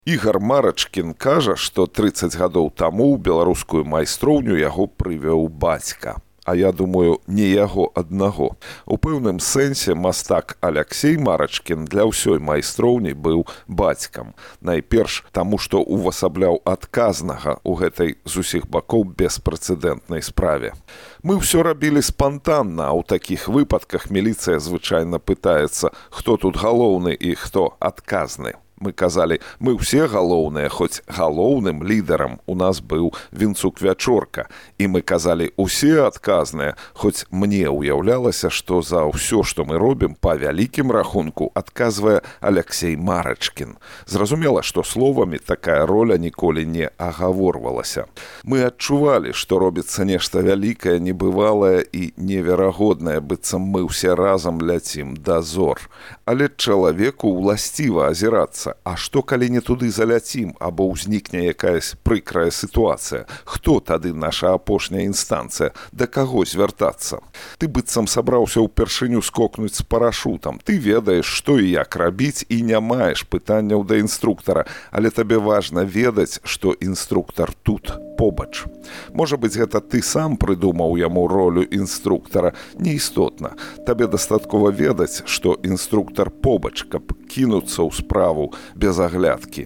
Ігар Марачкін кажа, што 30 гадоў таму ў беларускую майстроўню яго прывёў бацька. А я думаю, не яго аднаго. У пэўным сэнсе мастак Аляксей Марачкін для ўсёй майстроўні быў бацькам. Найперш таму, што увасабляў адказнага ў гэтай з усіх бакоў беспрэцэдэнтнай справе. Мы ўсё рабілі спантанна, а ў такіх выпадках міліцыя звычайна пытаецца, хто тут галоўны і хто адказны. Мы казалі, мы ўсе галоўныя, хоць галоўным лідарам у нас быў Вінцук Вячорка. І мы казалі, усе адказныя, хоць мне ўяўлялася, што за ўсё, што мы робім, па вялікім рахунку адказвае Аляксей Марачкін. Зразумела, што словамі такая роля ніколі не агаворвалася. Мы адчувалі, што робіцца нешта вялікае, небывалае і неверагоднае, быццам мы ўсе разам ляцім да зор. Але чалавеку ўласціва азірацца. А што, калі не туды заляцім, або ўзнікне якаясь прыкрая сітуацыя? Хто тады наша апошняя інстанцыя? Да каго звяртацца? Ты быццам сабраўся ўпершыню скокнуць з парашутам. Ты ведаеш, што і як рабіць, і не маеш пытанняў да інструктара, але табе важна ведаць, што інструктар тут, побач. Можа быць, гэта ты сам прыдумаў яму ролю інструктара. Неістотна. Табе дастаткова ведаць, што інструктар побач, каб кінуцца ў справу без аглядкі.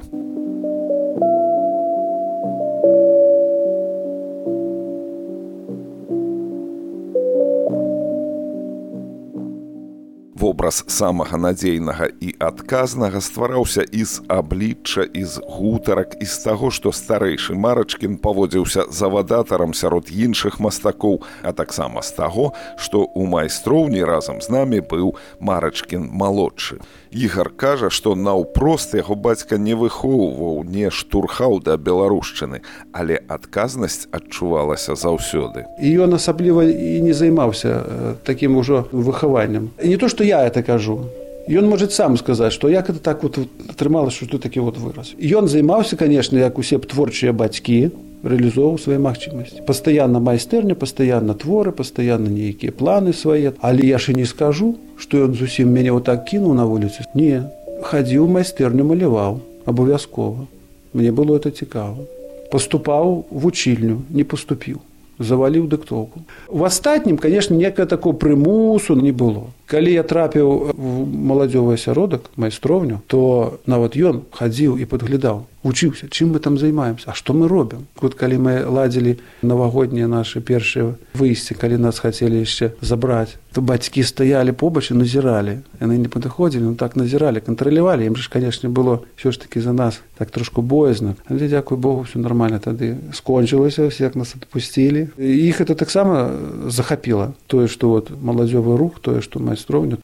Вобраз самага надзейнага і адказнага ствараўся і з аблічча, і з гутарак, і з таго, што старэйшы Марачкін паводзіўся завадатарам сярод іншых мастакоў, а таксама з таго, што ў майстроўні разам з намі быў Марачкін малодшы. Ігар кажа, што наўпрост яго бацька не выхоўваў, не штурхаў да беларушчыны, але адказнасць адчувалася заўсёды. І ён асабліва і не займаўся такім ужо выхаваннем. І не то, што я это кажу. Ён можа сам сказаць, што як это так вот атрымалася, што тут такі вот выраз. Ён займаўся, конечно, як усе творчыя бацькі, рэалізоўваў свае магчымасці. Пастаянна майстэрня, пастаянна творы, пастаянна нейкія планы свае. Але я ж і не скажу, што ён зусім мяне вот так кінуў на вуліцы. Не, хадзіў у майстэрню, маляваў, абавязкова. Мне было это цікава. Паступаў в учільню, не паступіў. Заваліў дыктоўку. У астатнім, конечно, некага такого прымусу не было. Калі я трапіў в маладзёвы асяродак, майстроўню, то нават ён хадзіў і падглядаў, вучыўся, чым мы там займаемся, а што мы робім. Вот калі мы ладзілі навагоднія нашы першыя выйсці, калі нас хацелі яшчэ забраць, то бацькі стаялі побач і назіралі. Яны не падыходзілі, но так назіралі, кантралявалі. Ім же, конечно, было ўсё ж такі за нас так трошку боязна. Але, дзякуй Богу, ўсё нармальна тады скончылася, як нас адпусцілі. Іх это таксама захапіла. Тое, што вот маладзёвы рух, тое, што майстроўню.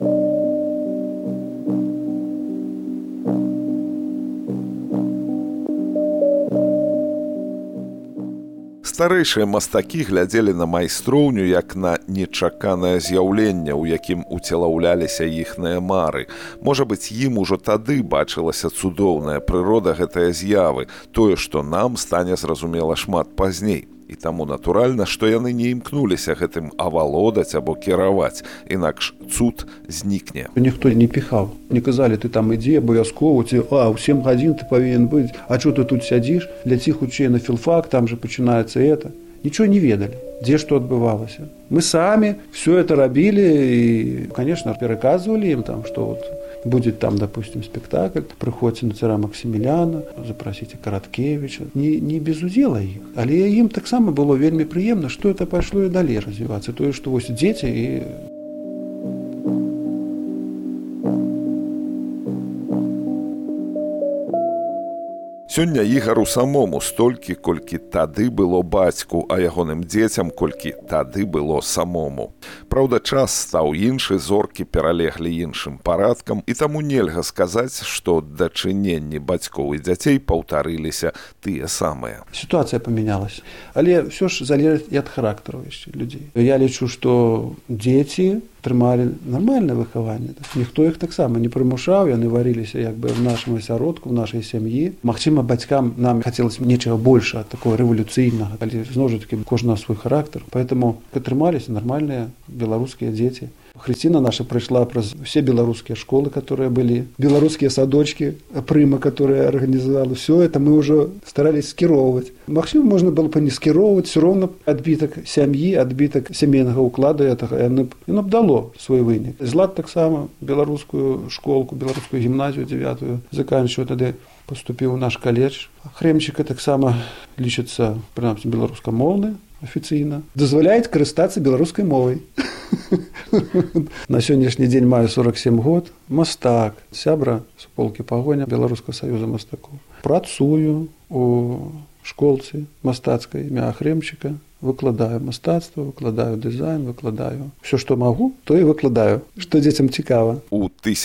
Старэйшыя мастакі глядзелі на майстроўню як на нечаканае з'яўленне, у якім уцелаўляліся іхныя мары. Можа быць, ім ужо тады бачылася цудоўная прырода гэтае з'явы, тое, што нам стане зразумела шмат пазней. І таму натуральна, што яны не імкнуліся гэтым авалодаць або кіраваць, інакш цуд знікне. Ніхто не піхаў, не казалі, ты там ідзі абавязкова, ці ў 7 гадзін ты павінен быць, а чого ты тут сядзіш, ляці хутчэй на філфак, там же пачынаецца это. Нічого не ведалі, дзе што адбывалася. Мы самі все это рабілі і, конечно, пераказвалі ім там, што вот будет там, допустим, спектакль, прыходзьце на цара Максіміляна, запрасіце Караткевіча. Не без удзела іх. Але ім таксама было вельмі прыемна, што это пайшло і далей развівацца. Тое, што вось дзеці і... Сёння Ігару самому столькі, колькі тады было бацьку, а ягоным дзецям, колькі тады было самому. Праўда, час стаў іншы, зоркі пералеглі іншым парадкам, і таму нельга сказаць, што дачыненні бацькоў і дзяцей паўтарыліся тыя самыя. Сітуацыя памянялася, але ўсё ж залежыць і ад характару яшчэ людзей. Я лічу, што дзеці атрымалі нармальнае выхаванне. Ніхто іх таксама не прымушаў, яны варыліся як бы в нашым асяродку, в нашай сям'і. Магчыма, бацькам нам хацелася нечага большага, такого рэвалюцыйнага, але зноў жа такі кожны свой характар. Поэтому атрымаліся нармальныя беларускія дзеці. Хрысціна наша прайшла праз все беларускія школы, которые были, беларускія садочки, прыма, которая организовала. Все это мы уже старались скіроўваць. Магчыма, можна было бы не скіроўваць, все равно адбітак сям'і, адбітак сямейнага ўклада яно б дало свой вынік. Злат таксама беларускую школку, беларускую гімназію 9-ю заканчиваў, тады поступіў у наш каледж. Хремчыка таксама лічыцца, прынамсі, беларускамоўны афіцыйна. Дазваляюць карыстацца беларускай мовай. На сённяшні дзень маю 47 год. Мастак, сябра суполкі пагоня Беларускага саюза мастакоў. Працую у школцы мастацкай імя Хремчыка. Выкладаю мастацтва, выкладаю дызайн, выкладаю все, што магу, то і выкладаю, што дзецям цікава. У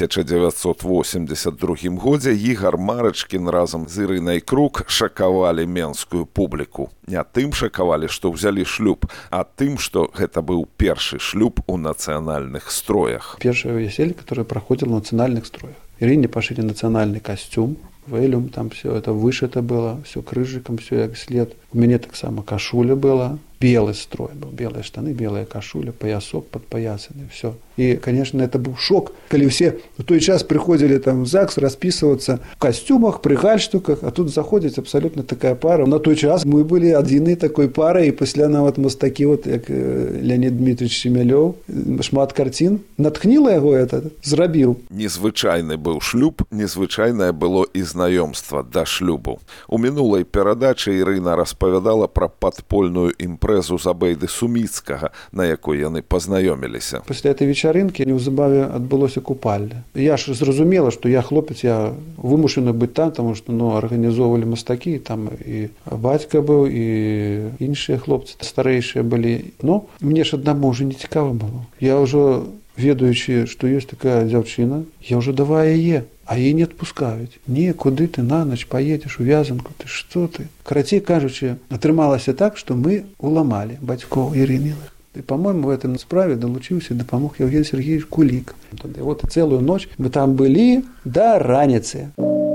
1982 годзе Ігар Марачкін разам з Ірынай Крук шакавалі менскую публіку. Не тым шакавалі, што ўзялі шлюб, а тым, што гэта быў першы шлюб у нацыянальных строях. Першае веселье, которое праходзіла ў нацыянальных строях. Ірыне пашылі нацыянальны касцюм, вэлюм, там все это вышито было, все крыжиком, все як след. У мяне таксама кашуля была, белый строй был, белые штаны, белая кашуля, поясок подпоясанный, все. И, конечно, это был шок, когда все в той час приходили там в ЗАГС расписываться в костюмах, при гальштуках, а тут заходит абсолютно такая пара. На той час мы были одни такой парой, и после нават мастаки, вот як Леонид Дмитриевич Семялёв, шмат картин, натхнило его это, зрабіў. Незвычайны быў шлюб, незвычайнае было і знаёмства да шлюбу. У мінулай перадачы Ірына распавядала пра падпольную імпрэзу Забейды Суміцкага, на якой яны пазнаёміліся. Пасля этой вечарынкі неўзабаве адбылося купальня. Я ж зразумела, што я хлопец, я вымушаны быць там, таму што арганізоўвалі мастакі, там і бацька быў, і іншыя хлопцы старэйшыя былі. Но мне ж аднаму ўжо не цікава было. Я ўжо, ведаючы, што ёсць такая дзяўчына, я ўжо давай яе. А яе не адпускаюць. Не, куды ты на ноч паедзеш у вязанку, ты што ты? Карацей кажучы, атрымалася так, што мы уламалі бацькоў Ірыніных. И, по-моему, в этом справе долучился и допомог Евгений Сергеевич Кулик. И вот целую ночь мы там были до раницы.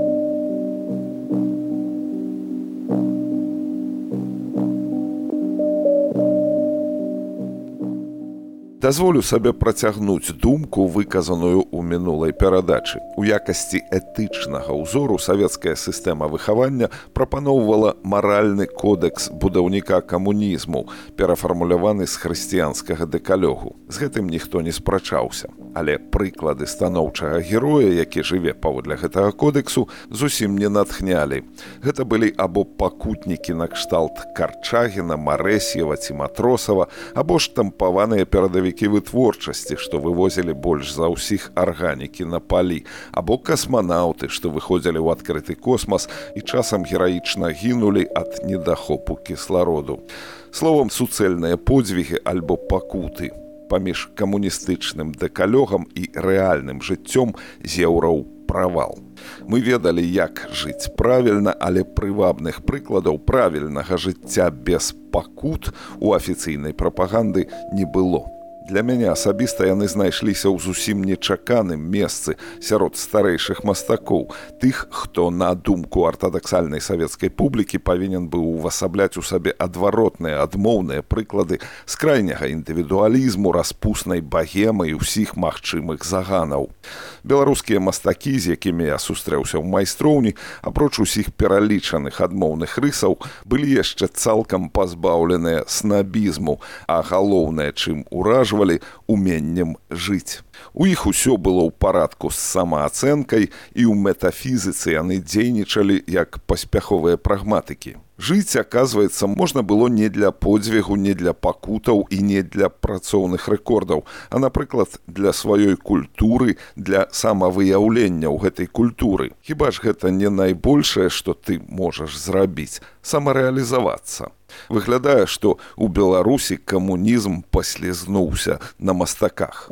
Дазволю сабе працягнуць думку, выказаную ў мінулай перадачы. У якасці этычнага ўзору савецкая сістэма выхавання прапаноўвала маральны кодэкс будаўніка камунізму, перафармуляваны з хрысціянскага дэкалёгу. З гэтым ніхто не спрачаўся. Але прыклады станоўчага героя, які жыве паводле гэтага кодэксу, зусім не натхнялі. Гэта былі або пакутнікі накшталт Карчагіна, Марэсьева ці Матросава, або штампаваныя перадавікі вытворчасці, што вывозілі больш за ўсіх арганікі на палі, або касманаўты, што выходзілі ў адкрыты космас і часам гераічна гінулі ад недахопу кіслароду. Словам, суцэльныя подзвігі альбо пакуты. Паміж камуністычным дэкалёгам і рэальным жыццём з'яўраў правал. Мы ведалі, як жыць правільна, але прывабных прыкладаў правільнага жыцця без пакут у афіцыйнай прапаганды не было. Для мяне асабіста яны знайшліся ў зусім нечаканым месцы сярод старэйшых мастакоў, тых, хто, на думку артадаксальнай савецкай публікі, павінен быў увасабляць у сабе адваротныя, адмоўныя прыклады скрайняга індывідуалізму, распуснай багемы і ўсіх магчымых заганаў. Беларускія мастакі, з якімі я сустрэўся ў майстроўні, апроч усіх пералічаных адмоўных рысаў, былі яшчэ цалкам пазбаўленыя снабізму, а галоўнае, чым уражвалі, уменнем жыць. У іх усё было ў парадку з самаацэнкай, і ў метафізіцы яны дзейнічалі як паспяховыя прагматыкі. Жыць, аказваецца, можна было не для подзвігу, не для пакутаў і не для працоўных рэкордаў, а, напрыклад, для сваёй культуры, для самавыяўлення ў гэтай культуры. Хіба ж гэта не найбольшае, што ты можаш зрабіць? Самарэалізавацца. Выглядае, што ў Беларусі камунізм паслізнуўся на мастаках.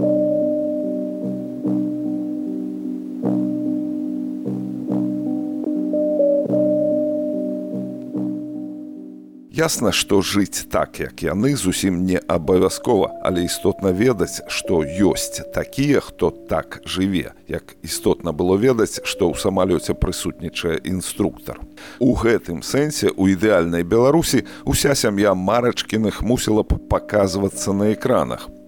Ясна, што жыць так, як яны, зусім не абавязкова, але істотна ведаць, што ёсць такія, хто так жыве, як істотна было ведаць, што ў самалёце прысутнічае інструктар. У гэтым сэнсе у ідэальнай Беларусі уся сям'я Марачкіных мусіла б паказвацца на экранах.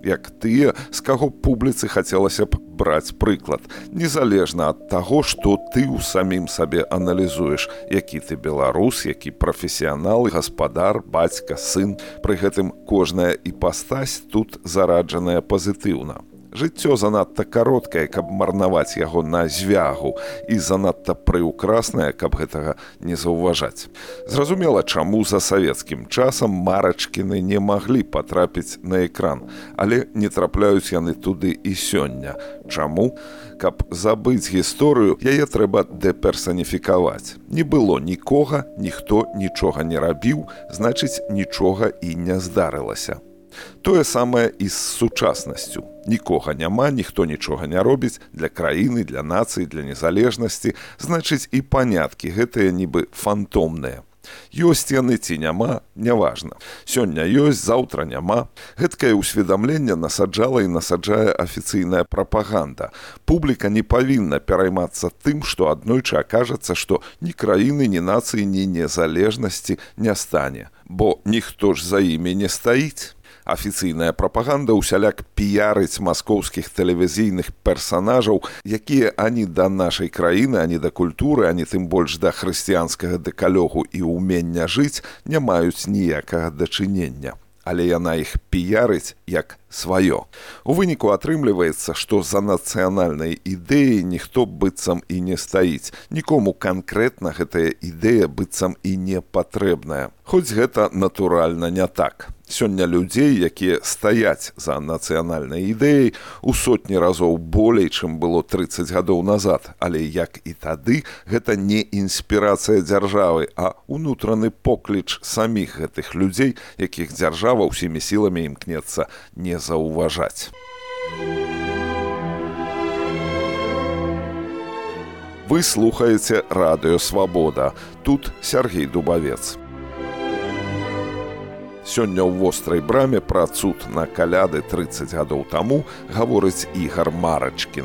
як тыя, з каго публіцы хацелася б браць прыклад, незалежна ад таго, што ты ў самім сабе аналізуеш, які ты беларус, які прафесіянал, гаспадар, бацька, сын. Пры гэтым кожная іпастась тут зараджаная пазітыўна. Жыццё занадта кароткае, каб марнаваць яго на звягу, і занадта прыўкраснае, каб гэтага не заўважаць. Зразумела, чаму за савецкім часам Марачкіны не маглі патрапіць на экран, але не трапляюць яны туды і сёння. Чаму? Каб забыць гісторыю, яе трэба дэперсаніфікаваць. Не было нікога, ніхто нічога не рабіў, значыць, нічога і не здарылася. Тое самае і з сучаснасцю. Нікога няма, ніхто нічога не робіць для краіны, для нацыі, для незалежнасці. Значыць, і паняткі гэтыя нібы фантомныя. Ёсць яны ці няма, няважна. Сёння ёсць, заўтра няма. Гэткае ўсведамленне насаджала і насаджае афіцыйная прапаганда. Публіка не павінна пераймацца тым, што аднойчы акажацца, што ні краіны, ні нацыі, ні незалежнасці не стане. Бо ніхто ж за імі не стаіць. Афіцыйная прапаганда ўсяляк піярыць маскоўскіх тэлевізійных персанажаў, якія ані да нашай краіны, ані да культуры, ані тым больш да хрысціянскага дэкалёгу і ўмення жыць не маюць ніякага дачынення. Але яна іх піярыць як сваё. У выніку атрымліваецца, што за нацыянальнай ідэяй ніхто быццам і не стаіць. Нікому канкрэтна гэтая ідэя быццам і не патрэбная. Хоць гэта натуральна не так. Сёння людзей, якія стаяць за нацыянальнай ідэяй, у сотні разоў болей, чым было 30 гадоў назад. Але, як і тады, гэта не інспірацыя дзяржавы, а ўнутраны покліч саміх гэтых людзей, якіх дзяржава ўсімі сіламі імкнецца не заўважаць. Вы слухаеце Радыё Свабода. Тут Сергей Дубавец. Сёння ў вострай браме пра цуд на каляды 30 гадоў таму гаворыць Ігар Марачкін.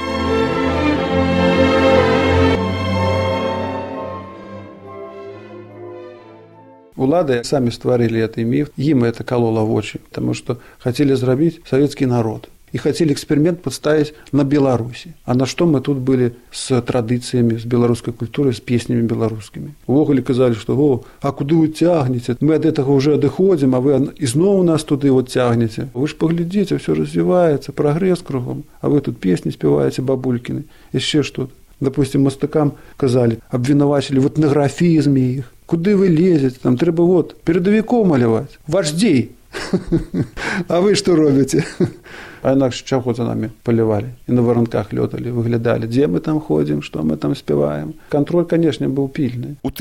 Улады сами стварили этот миф, им это кололо в очи, потому что хотели зрабіць советский народ. И хотели эксперимент подставить на Беларуси. А на что мы тут были с традициями, с белорусской культурой, с песнями белорусскими. Увогуле казали, что а куда вы тягнете? Мы от этого уже отходим, а вы и снова нас туда вот тягнете. Вы же поглядите, все развивается, прогресс кругом. А вы тут песни спеваете бабулькины, еще что-то. Допустим, мастакам казали, обвинувачили в этнографизме их. Куда вы лезете? Там треба вот передовиков малевать, вождей. А вы что робите? А інакше чого за нами поливали? И на воронках летали, выглядали, где мы там ходим, что мы там спеваем. Контроль, конечно, был пильный. У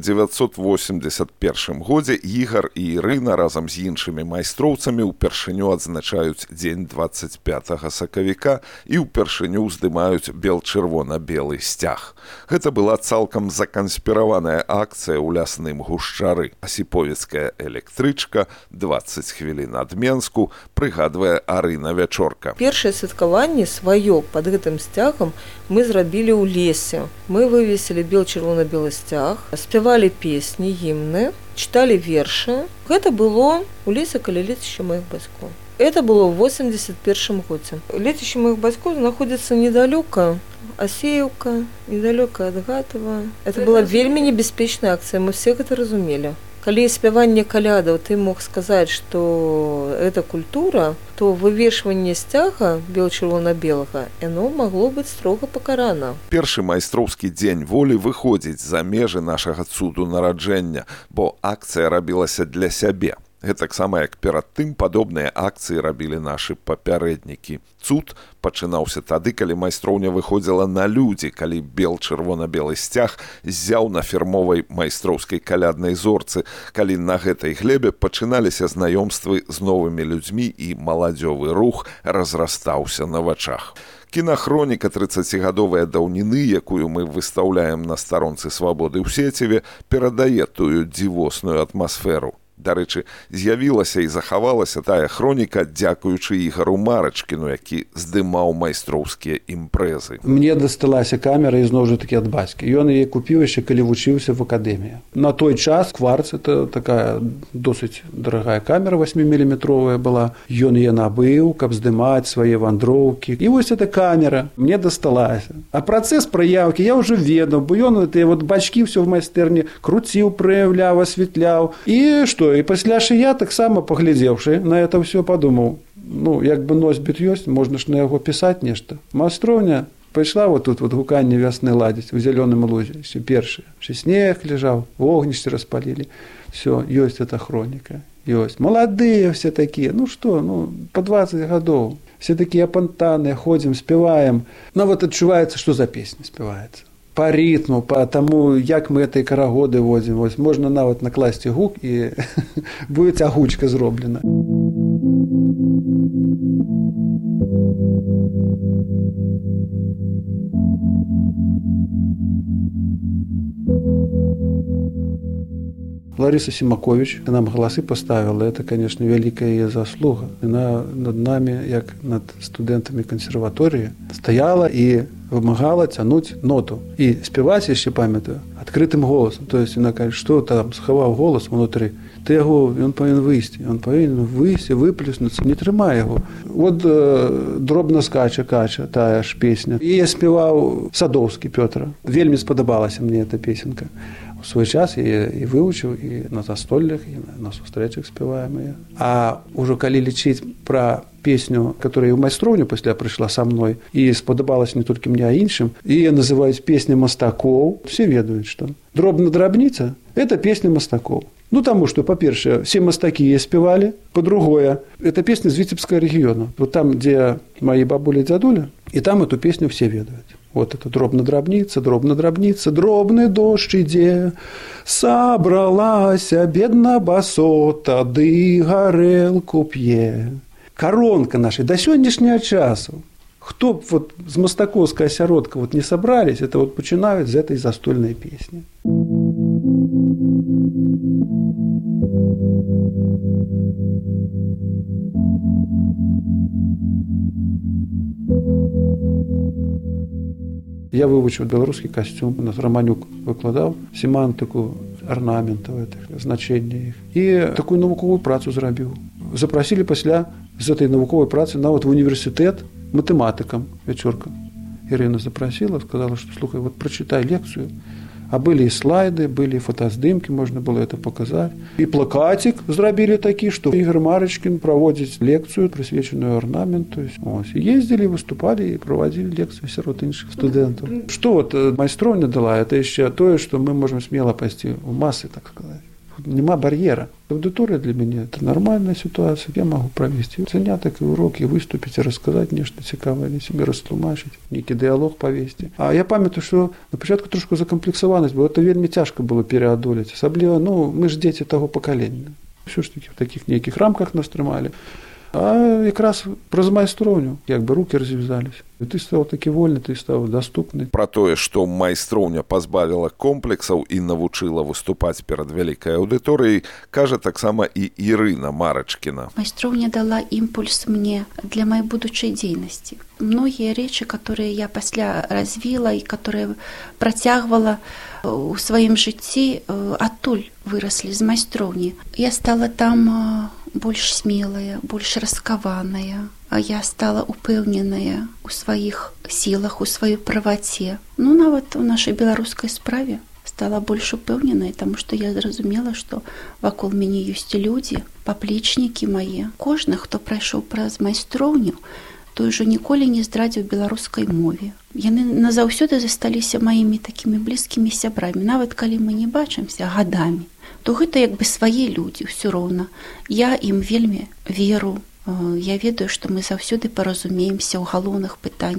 1981 годзе Ігар і Ірына разам з іншымі майстроўцамі ўпершыню адзначаюць дзень 25 сакавіка і ўпершыню здымаюць бел-чырвона-белы сцяг. Гэта была цалкам заканспіраваная акцыя ў лясным гушчары. Асіповецкая электрычка, 20 хвілін ад Менску, прыгадвае Арына Вячорка. Першае святкаванне сваё пад гэтым сцягам мы зрабілі ў лесе. Мы вывесілі бел-чырвона-белы сцяг, спявалі песні, гімны, чыталі вершы. Гэта было ў лесе каля лецішча маіх бацькоў. Это было в 81 годзе. Лецішча маіх бацькоў знаходзіцца недалёка. Асеевка, недалёка ад Гатава. Это была вельмі небяспечная акцыя, мы все гэта разумелі. Калі спяванне калядаў ты мог сказаць, што это культура, то вывешванне сцяга бел-чырвона-белага, яно магло быць строга пакарана. Першы майстроўскі дзень волі выходзіць за межы нашага цуду нараджэння, бо акцыя рабілася для сябе. Гэтаксама, як перад тым, падобныя акцыі рабілі нашы папярэднікі. Цуд пачынаўся тады, калі майстроўня выходзіла на людзі, калі бел-чырвона-белы сцяг ззяў на фірмовай майстроўскай каляднай зорцы, калі на гэтай глебе пачыналіся знаёмствы з новымі людзьмі і маладзёвы рух разрастаўся на вачах. Кінахроніка 30гадовая даўніны, якую мы выстаўляем на старонцы Свабоды ў сеціве, перадае тую дзівосную атмасферу. Дарэчы, з'явілася і захавалася тая хроніка дзякуючы Ігару Марачкіну, які здымаў майстроўскія імпрэзы. Мне дасталася камера ізноў жа такі ад бацькі. Ён яе купіў яшчэ, калі вучыўся в акадэміі. На той час кварц — это такая досыць дарагая камера 8-міліметровая была. Ён яе набыў, каб здымаць свае вандроўкі. І вось эта камера мне дасталася. А працэс праяўкі я ўжо ведаў, бо ён гэтыя бачкі ўсё в майстэрні круціў, праяўляў, асвятляў. І што? І пасля ж я таксама, паглядзеўшы на это ўсё, падумаў, як бы носьбіт ёсць, можна ж на яго пісаць нешта. Майстроўня пайшла вот тут гуканне вясны ладзіць у зялёным лузе, ўсё першае. Снег ляжаў, вогнішчы распалілі. Всё, ёсць эта хроніка. Ёсць. Маладыя все такія. По 20 гадоў. Все такія апантаныя, ходзім, спяваем. Вот адчуваецца, што за песня спяваецца. По ритму, по тому, як мы этой карагоды возім. Вось можна нават накласці гук і будзе цягучка зроблена. Лариса Симакович нам галасы поставила. Это, конечно, великая ее заслуга. Она над нами, як над студентами консерватории, стояла и вымагала цянуць ноту. И спевать, еще памятаю, открытым голосом. То есть она говорит, что там сховал голос внутри. Ты его, он повинен выйти, выплеснуться, не трымай его. Вот дробно скача кача, тая ж песня. И я спевал Садовский Петра. Вельми сподобалась мне эта песенка. В свой час я и выучил, и на застольях, и на встречах спеваем ее. А уже коли лечить про песню, которая в майстроўню пасля пришла со мной, и сподобалась не только мне, а іншим, и я называюсь «Песня Мастаков». Все ведают, что «Дробно-дробница» — это песня Мастаков. Тому что, по-перше, все мастаки ее спевали, по-другое, это песня из Витебского региона. Вот там, где мои бабули и дядули, и там эту песню все ведают. Вот это дробно-дробница, дробный дождь иде, собралася бедна басота, ды гарэлку п'е. Коронка наша до сённяшняга часу. Кто вот з мастаковская асяродка не собрались, это вот починают с этой застольной песни. Я вывучыў беларускі касцюм, у нас Романюк выкладаў семантыку арнаментаў, значэння іх. І такую навуковую працу зрабіў. Запросілі пасля з этой навуковай працы нават в універсітэт матэматыкам вячорка. Ірына запросила, сказала, что слухай, вот прочитай лекцию. А были и слайды, были и фотоздымки, можно было это показать. И плакатик зрабілі такі, что Игорь Марачкин проводит лекцию, присвяченную орнаменту. И ездили, выступали и проводили лекцию сярод іншых студентов. Что вот майстроўня дала, это еще то, что мы можем смело пойти в массы, так сказать. Нема барьера. Аудитория для меня – это нормальная ситуация. Я могу провести заняток и уроки, выступить, рассказать нечто цікавое, не себе растлумачить, некий диалог повести. А я памятаю, что на початку трошку закомплексованность, бо это вельми тяжко было переодолеть. Особливо, мы ж дети того поколения. Все ж таки в таких неких рамках нас тримали. А якраз праз майстроўню як бы руки развязались. І ты стаў такі вольны, ты стаў даступны. Пра тое, што майстроўня пазбавіла комплексаў і навучыла выступаць перад вялікай аўдыторыяй, кажа таксама і Ірына Марачкіна. Майстроўня дала імпульс мне для моей будучай дзейнасці. Многія рэчы, которые я пасля развіла і которые працягвала у сваім жыцці, адтуль выраслі з майстроўні. Я стала там больш смелая, больш раскаваная, а я стала упэўненая у сваіх сілах, у сваёй праваце. Нават у нашай беларускай справе стала больш упэўненай, таму што я зразумела, што вакол мяне ёсць людзі, паплечнікі мае. Кожны, хто прайшоў праз майстроўню, той ужо ніколі не здрадзіў беларускай мове. Яны назаўсёды засталіся маімі такімі блізкімі сябрамі. Нават калі мы не бачымся гадамі, то гэта як бы свае людзі, ўсё роўна. Я ім вельмі веру. Я ведаю, што мы заўсёды паразумеемся ў галоўных пытаннях.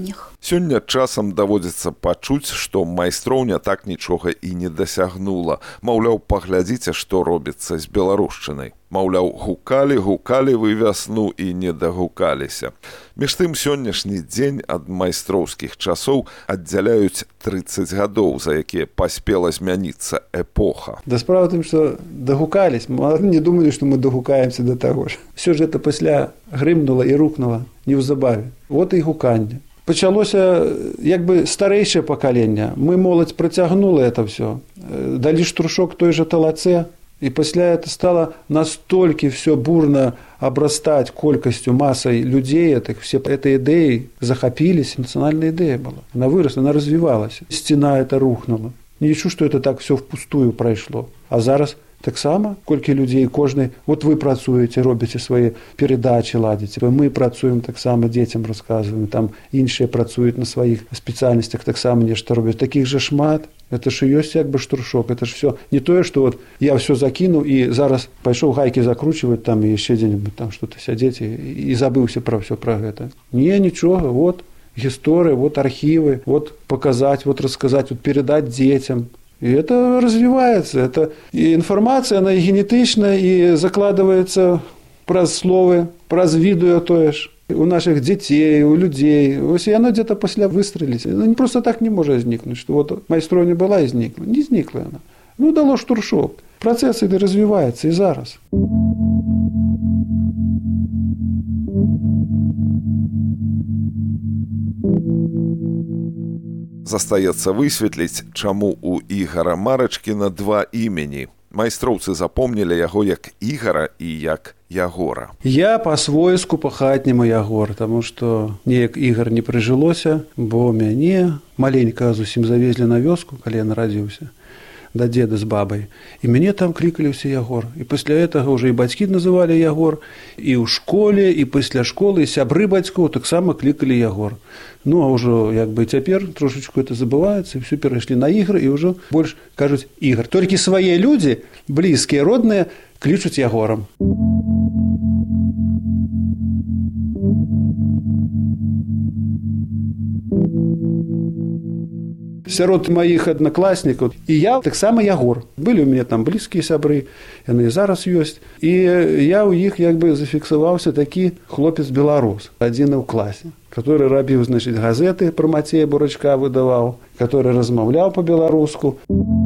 Сёння часам даводзіцца пачуць, што майстроўня так нічога і не дасягнула. Маўляў, паглядзіце, што робіцца з беларушчынай. Маўляў, гукалі вы вясну і не дагукаліся. Між тым, сённяшні дзень ад майстроўскіх часоў аддзяляюць 30 гадоў, за якія паспела змяніцца эпоха. Да справа тым, што дагукались, мы не думалі, што мы дагукаемся да таго ж. Всё ж гэта пасля грымнула і рукнула неўзабаве. Вот і гуканне. Пачалося як бы старэйшае пакаленне. Мы моладзь працягнула это ўсё. Далі штуршок той жа талацэ. І пасля это стало настолькі все бурно абрастаць колькасцю, масай людзей, так все этой ідэей захапілись. Нацыянальная ідэя была. Она выросла, она развівалася. Сцена это рухнула. Не лічу, што это так все впустую прайшло. А зараз таксама колькі людзей кожны, вот вы працуеце, робіце свае перадачы, ладзіце. Мы працуем таксама, дзецям расказваем, там іншыя працуюць на сваіх спецыяльнасцях, таксама нешта робяць. Такіх жа шмат. Это ж і ёсць як бы штуршок. Это ж все не тое, што вот я все закінуў і зараз пайшоў гайкі закручваць там і яшчэ дзе-небудзь там што-то сядзець і забыўся пра ўсё пра гэта. Не, нічога, вот гісторыя, вот архівы, вот паказаць, вот расказаць, вот перадаць дзецям. И это развивается. Это и информация, она и генетичная, и закладывается праз словы, праз відео тое ж. У наших детей, у людей. Ось и оно где-то после выстрелить. Оно не просто так не может зникнуть, что вот майстровня была и зникла. Не зникла она. Ну, дало штуршок. Процесс это развивается и зараз. Застаецца высветліць, чаму у Ігара Марачкіна два імені. Майстроўцы запомнілі яго як Ігара і як Ягора. Я па-свойску па-хатняму Ягор, таму што неяк Ігар не прыжылося, бо мяне маленька зусім завезлі на вёску, калі я нарадзіўся, да деда з бабай. І мяне там клікалі ўсе Ягор. І пасля гэтага ўжо і бацькі называлі Ягор, і ў школе, і пасля школы, і сябры бацькоў таксама клікалі Ягор. Ну, а ўжо як бы цяпер трошечку это забываецца, і ўсё перайшлі на Ігор, і ўжо больш кажуць Ігар. Толькі свае людзі, блізкія, родныя, клічуць Ягорам. Сярод маіх аднакласнікаў і я таксама Ягор. Былі ў мяне там блізкія сябры, яны і зараз ёсць. І я ў іх як бы зафіксаваўся такі хлопец-беларус, адзіны ў класе, который рабіў, значыць, газеты пра Мацея Бурачка выдаваў, который размаўляў па-беларуску.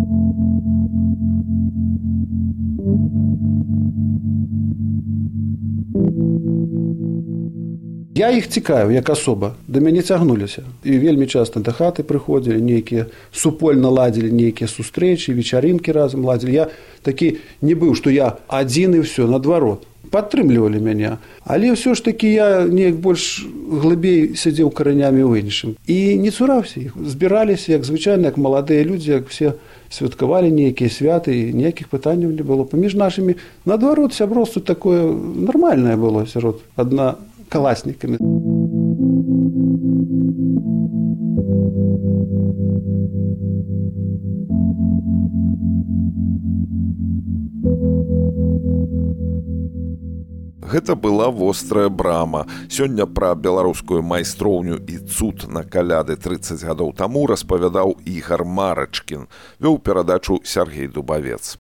Я іх цікавіў, як асоба, да мяне цягнуліся. І вельмі часта да хаты прыходзілі, нейкія супольна ладзілі нейкія сустрэчы, вечарынкі разам ладзілі. Я такі не быў, што я адзін і ўсё, наадварот. Падтрымлівалі мяне. Але ўсё ж такі я неяк больш глыбей сядзеў каранямі ў іншым. І не цураўся іх. Збіраліся, як звычайна, як маладыя людзі, як все святкавалі нейкія святы, і ніякіх пытанняў не было. Паміж нашымі, наадварот, сяброўства такое нармальнае было сярод аднакаласнікамі. Гэта была вострая брама. Сёння пра беларускую майстроўню і цуд на каляды 30 гадоў таму распавядаў Ігар Марачкін. Вёў перадачу Сяргей Дубавец.